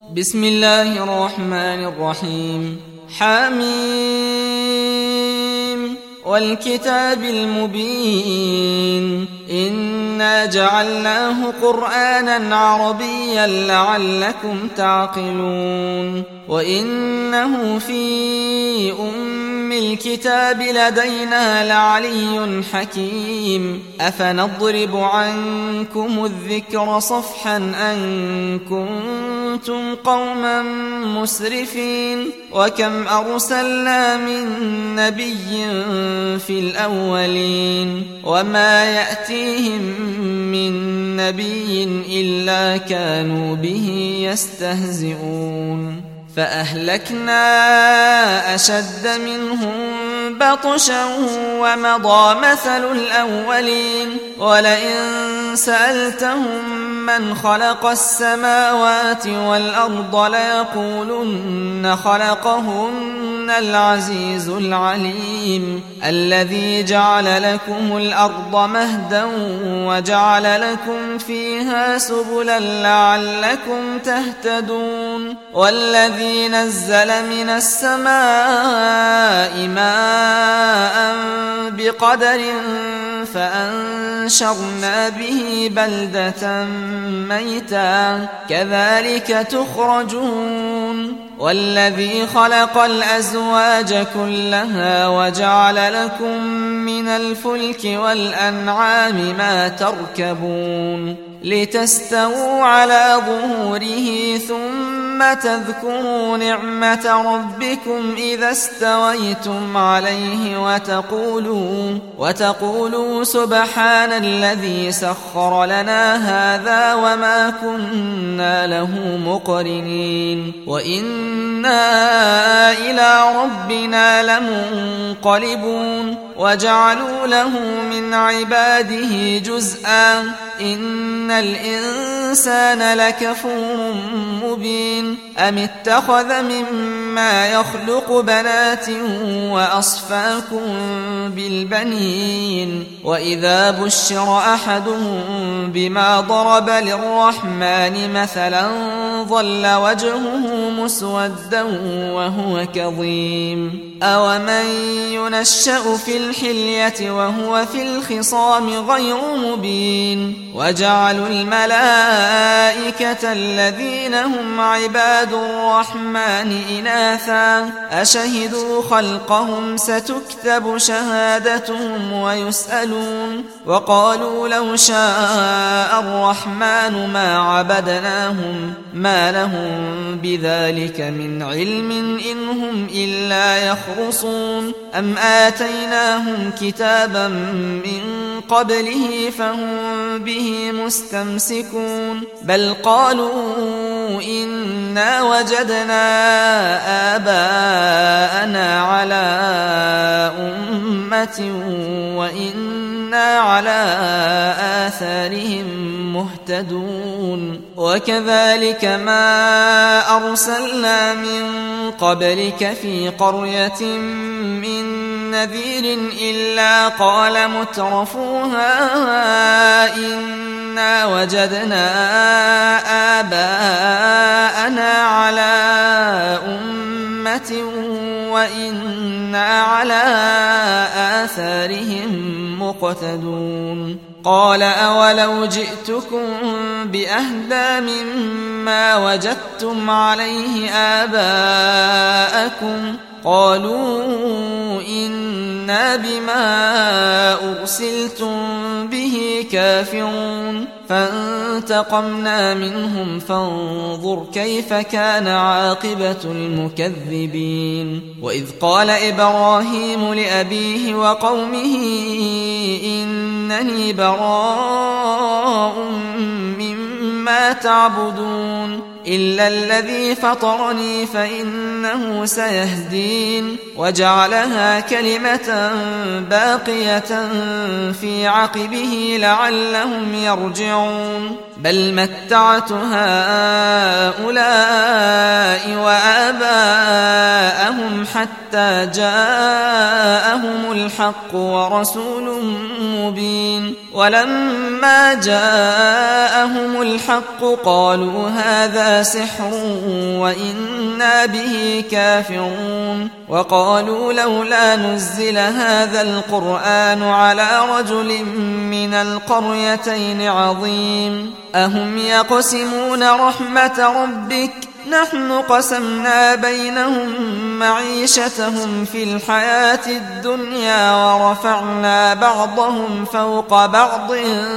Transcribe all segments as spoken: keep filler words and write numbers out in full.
بسم الله الرحمن الرحيم. حميم والكتاب المبين إنا جعلناه قرآنا عربيا لعلكم تعقلون وإنه في أم الكتاب لدينا لعلي حكيم أفنضرب عنكم الذكر صفحا أن كنتم قوما مسرفين وكم أرسلنا من نبي في الأولين وما يأتيهم من نبي إلا كانوا به يستهزئون فأهلكنا أشد منهم بطشا ومضى مثل الأولين ولئن سألتهم من خلق السماوات والأرض ليقولن خلقهن العزيز العليم الذي جعل لكم الأرض مهدا وجعل لكم فيها سبلا لعلكم تهتدون والذي نزل من السماء ماء بقدر فأنشرنا به بلدة ميتا كذلك تخرجون والذي خلق الأزواج كلها وجعل لكم من الفلك والأنعام ما تركبون لتستووا على ظهوره ثم تذكروا نعمة ربكم إذا استويتم عليه وتقولوا, وتقولوا سبحان الذي سخر لنا هذا وما كنا له مقرنين وإنا إلى ربنا لمنقلبون وجعلوا له من عباده جزءا إن الإنسان لكفور مبين أم اتخذ مما يخلق بنات وأصفاكم بالبنين وإذا بشر أحدهم بما ضرب للرحمن مثلا ظل وجهه مسودا وهو كظيم أومن ينشأ في الحلية وهو في الخصام غير مبين وجعلوا الملائكة الذين هم عباد الرحمن إناثا أشهدوا خلقهم ستكتب شهادتهم ويسألون وقالوا لو شاء الرحمن ما عبدناهم ما لهم بذلك من علم إن هم إلا يخرصون أم آتيناهم كتابا من قبله فهم به مستمسكون بل قالوا إنا وجدنا آباءنا على أمة وإنا على آثارهم مهتدون وكذلك ما أرسلنا من قبلك في قرية من نذير إلا قال مترفوها إنا وجدنا آباءنا على أمة وإنا على آثارهم مقتدون قال أولو جئتكم بأهدى مما وجدتم عليه آباءكم قالوا إنا بما أرسلتم به كافرون فانتقمنا منهم فانظر كيف كان عاقبة المكذبين وإذ قال إبراهيم لأبيه وقومه إنني براء مما تعبدون إلا الذي فطرني فإنه سيهدين وجعلها كلمة باقية في عقبه لعلهم يرجعون بل متعت هؤلاء وآباءهم حتى جاءهم الحق ورسول مبين ولما فلما جاءهم الحق قالوا هذا سحر وإنا به كافرون وقالوا لولا نزل هذا القرآن على رجل من القريتين عظيم أهم يقسمون رحمة ربك نحن قسمنا بينهم معيشتهم في الحياة الدنيا ورفعنا بعضهم فوق بعض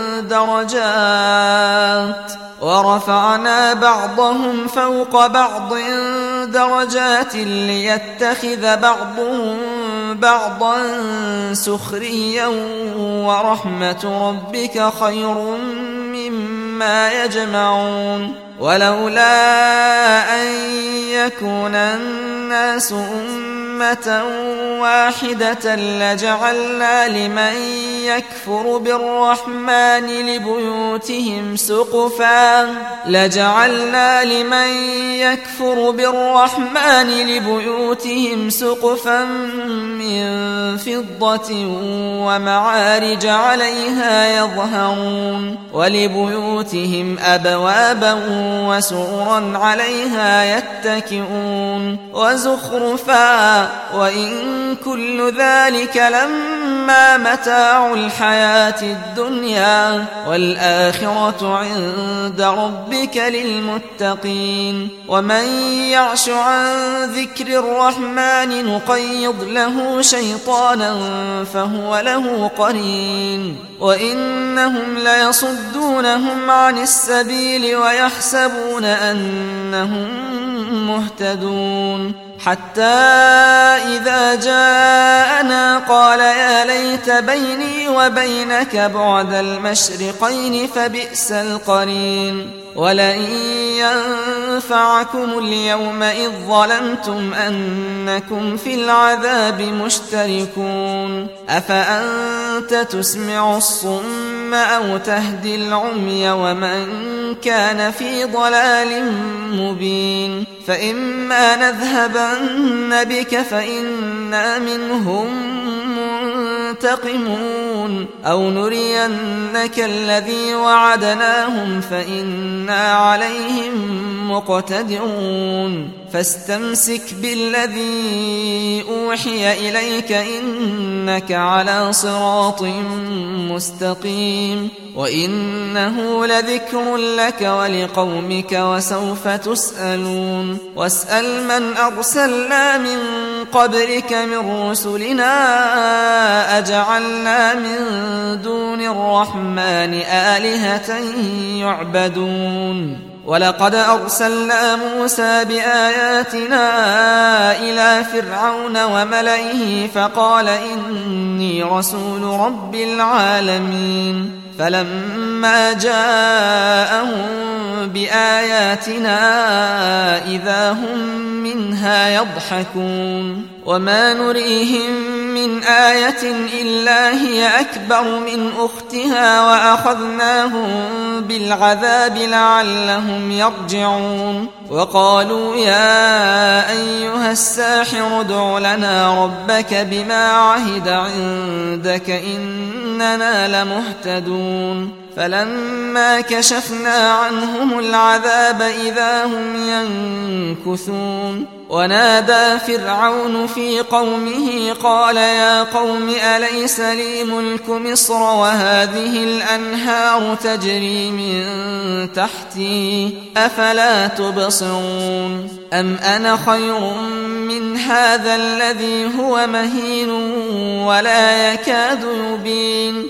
درجات ورفعنا بعضهم فوق بعض درجات ليتخذ بعضهم بعضا سخريا ورحمة ربك خير مما يجمعون ولولا أن يكون الناس أمة واحدة لجعلنا لمن يكفر بالرحمن لبيوتهم سقفا لجعلنا لمن يكفر بالرحمن لبيوتهم سقفا من فضة ومعارج عليها يظهرون ولبيوتهم أبوابا وسررا عليها يتكئون وزخرفا وإن كل ذلك لما متاع الحياة الدنيا والآخرة عند ربك للمتقين ومن يعش عن ذكر الرحمن نقيض له شيطانا فهو له قرين وإنهم ليصدونهم عن السبيل ويحسبون أنهم مهتدون حتى إذا جاءنا قال يا ليت بيني وبينك بعد المشرقين فبئس القرين ولئن ينفعكم اليوم إذ ظلمتم أنكم في العذاب مشتركون أفأنت تسمع الصم أو تهدي العمي ومن كان في ضلال مبين فإما نذهبن بك فإنا منهم منتقمون أو نرينك الذي وعدناهم فإنا عليهم مقتدرون فاستمسك بالذي أوحي إليك إنك على صراط مستقيم وإنه لذكر لك ولقومك وسوف تسألون واسأل من أرسلنا من قبلك من رسلنا أجعلنا من دون الرحمن آلهة يعبدون ولقد أرسلنا موسى بآياتنا إلى فرعون وملئه فقال إني رسول رب العالمين فلما جاءهم بآياتنا إذا هم منها يضحكون وما نريهم من آية إلا هي أكبر من أختها وأخذناهم بالعذاب لعلهم يرجعون وقالوا يا أيها الساحر ادع لنا ربك بما عهد عندك إننا لمهتدون فلما كشفنا عنهم العذاب إذا هم ينكثون ونادى فرعون في قومه قال يا قوم أليس لي ملك مصر وهذه الأنهار تجري من تحتي أفلا تبصرون أم أنا خير من هذا الذي هو مهين ولا يكاد يبين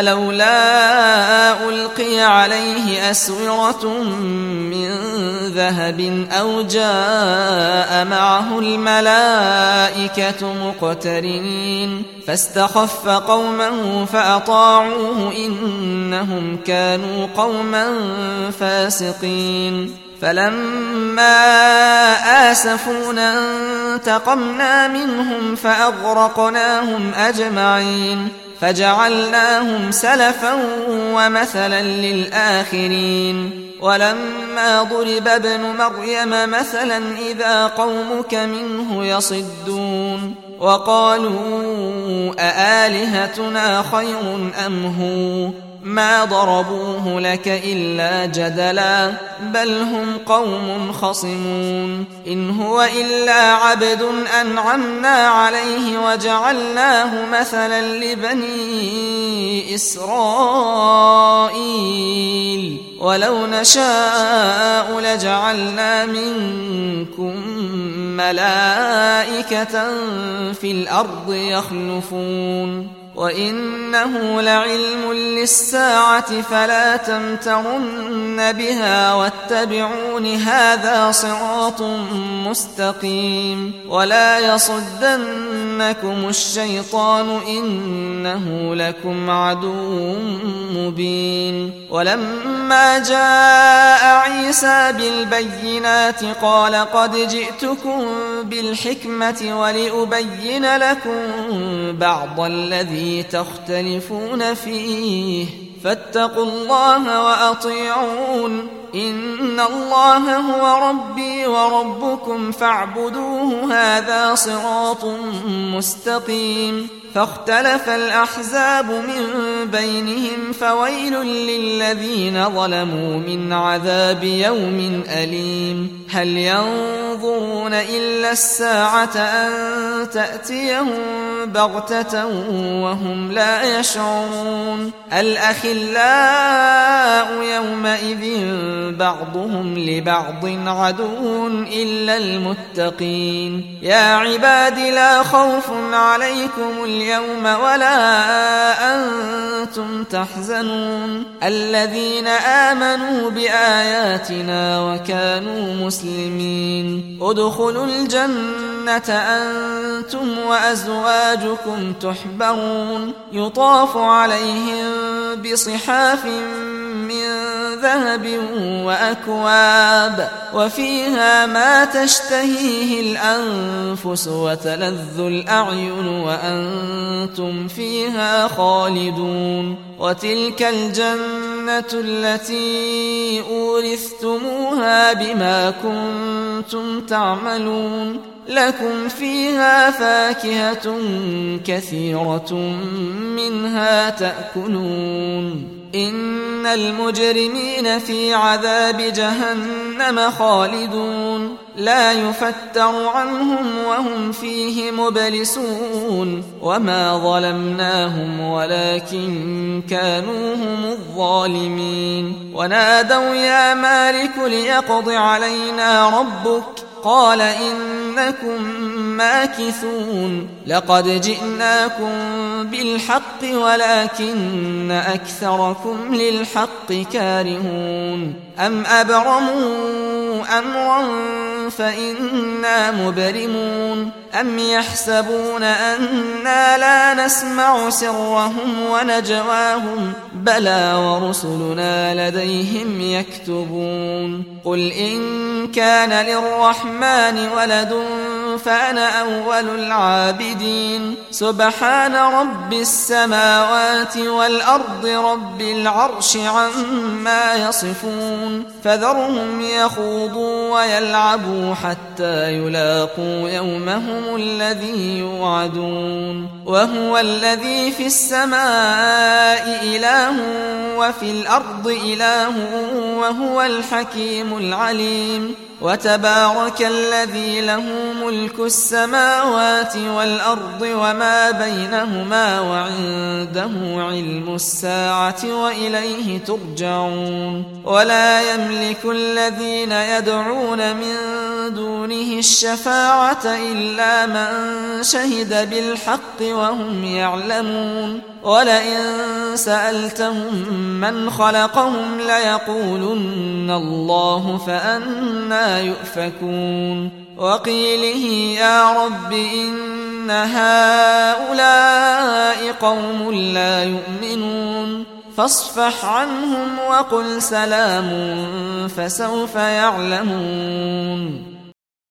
فلولا ألقي عليه أسورة من ذهب أو جاء معه الملائكة مقترنين فاستخف قومه فأطاعوه إنهم كانوا قوما فاسقين فلما آسفونا انتقمنا منهم فأغرقناهم أجمعين فجعلناهم سلفا ومثلا للآخرين ولما ضرب ابن مريم مثلا إذا قومك منه يصدون وقالوا أآلهتنا خير أم هو ما ضربوه لك إلا جدلا بل هم قوم خصمون إن هو إلا عبد أنعمنا عليه وجعلناه مثلا لبني إسرائيل ولو نشاء لجعلنا منكم ملائكة في الأرض يخلفون وإنه لعلم للساعة فلا تمترن بها واتبعون هذا صراط مستقيم ولا يصدنكم الشيطان إنه لكم عدو مبين ولما جاء عيسى بالبينات قال قد جئتكم بالحكمة ولأبين لكم بعض الذي تختلفون فيه فاتقوا الله وأطيعون إن الله هو ربي وربكم فاعبدوه هذا صراط مستقيم فاختلف الأحزاب من بينهم فويل للذين ظلموا من عذاب يوم أليم هل ينظرون إلا الساعة أن تأتيهم بغتة وهم لا يشعرون الأخلاء يومئذ بعضهم لبعض عدو إلا المتقين يا عباد لا خوف عليكم اليوم ولا أنتم تحزنون الذين آمنوا بآياتنا وكانوا مسلمين ادخلوا الجنة أنتم وأزواجكم تحبرون يطاف عليهم بصحاف من ذهب وأكواب وفيها ما تشتهيه الأنفس وتلذ الأعين وأنتم فيها خالدون وتلك الجنة التي أورثتموها بما كنتم تعملون لكم فيها فاكهة كثيرة منها تأكلون إن المجرمين في عذاب جهنم خالدون لا يفتر عنهم وهم فيه مبلسون وما ظلمناهم ولكن كانوا هم الظالمين ونادوا يا مالك ليقض علينا ربك قال إنكم ماكثون لقد جئناكم بالحق ولكن أكثركم للحق كارهون أم أبرموا أمرا فإنا مبرمون أم يحسبون أنا لا نسمع سرهم ونجواهم بلى ورسلنا لديهم يكتبون قل إن كان للرحمن ولد فأنا أول العابدين سبحان رب السماوات والأرض رب العرش عما يصفون فذرهم يخوضوا ويلعبوا حتى يلاقوا يومهم الذي يوعدون وهو الذي في السماء إله وفي الأرض إله وهو الحكيم العليم وتبارك الذي له ملك السماوات والأرض وما بينهما وعنده علم الساعة وإليه ترجعون ولا يملك الذين يدعون من دونه الشفاعة إلا من شهد بالحق وهم يعلمون ولئن سألتهم من خلقهم ليقولن الله فأنى يؤفكون وقيله يا رب إن هؤلاء قوم لا يؤمنون فاصفح عنهم وقل سلام فسوف يعلمون